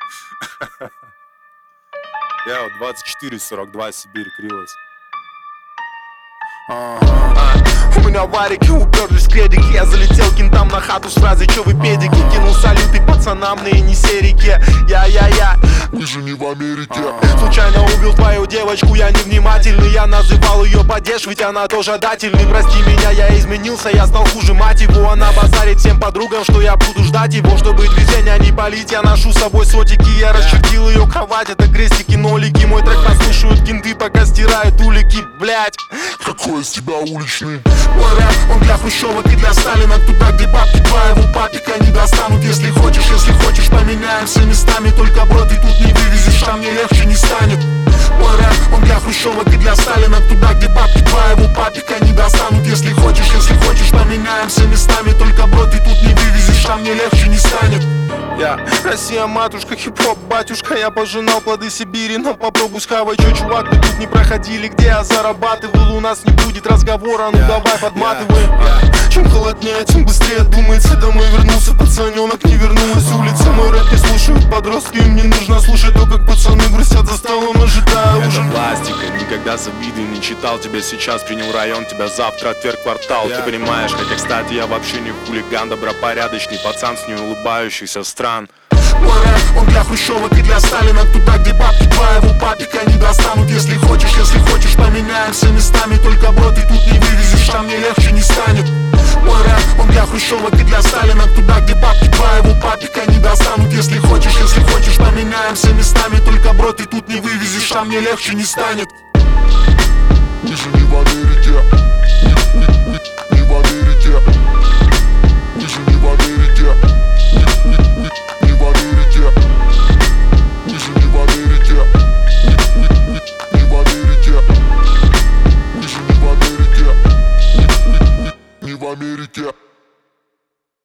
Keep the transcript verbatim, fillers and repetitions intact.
Я вот двадцать четыре сорок два, Сибирь, Крилос. У меня варики уперлись кредики. Я залетел кентам на хату с фразой: чё вы педики? Кинул салюты пацанам на Енисерике. Я-я-я, мы же не в Америке. Случайно убил твою девочку, я невнимательный. Я называл ее падеж, ведь она тоже дательный. Прости меня, я изменился, я стал хуже мать его. Она базарит всем подругам, что я буду ждать его. Чтобы движения не палить, я ношу с собой сотики. Я расчертил ее кровать, это крестики, нолики. Мой трек послушают кенты, пока стирают улики, блять. Какой из тебя уличный? Мой рэп, он для хрущевок и для Сталина. Туда, где бабки твоего папика не достанут. Если хочешь, если хочешь, поменяемся местами. Только бро, ты тут не вывезешь, там мне легче не станет. Мой рэп, он для хрущевок и для Сталина. Туда, где бабки твоего папика не достанут. Если хочешь, если хочешь, поменяемся местами. Только бро, ты тут не вывезешь, там мне легче не станет. Я Россия, матушка, хип-хоп, батюшка. Я пожинал плоды Сибири, но попробуй схавай. Чё, чувак, вы тут не проходили, где я зарабатывал? У нас не будет разговора, ну давай подматывай. Чем холоднее, тем быстрее думается. Домой вернулся пацанёнок, не вернулась улица. Мой рэп не слушают подростки, им не нужно слушать то, как пацаны грустят за столом, ожидая ужин. Это пластика, никогда завидую не читал. Тебя сейчас принял район, тебя завтра отверг квартал. Ты понимаешь, хотя, кстати, я вообще не хулиган. Добропорядочный пацан с неулыбающихся стран. Мой рэп, он для хрущевок и для Сталина. Туда, где бабки твоего папика не достанут. Если хочешь, если хочешь, поменяемся местами. Только бро, ты тут не вывезешь, там мне легче не станет. Мой рэп, он для хрущевок и для Сталина. Туда, где бабки твоего папика не достанут. Если хочешь, если хочешь, поменяемся местами. Только бро, ты тут не вывезешь, там мне легче не станет. Мы же не в Америке.